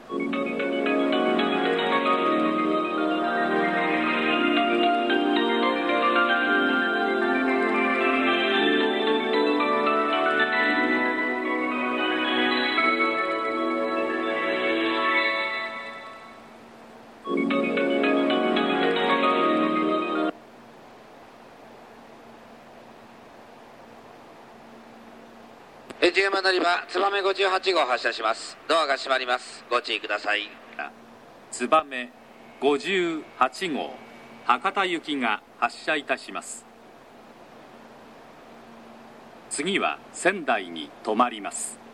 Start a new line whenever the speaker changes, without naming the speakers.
ATM 乗り場つばめ58号発車します。ドアが閉まります。ご注意ください。
つばめ58号博多行きが発車いたします。次は仙台に停まります。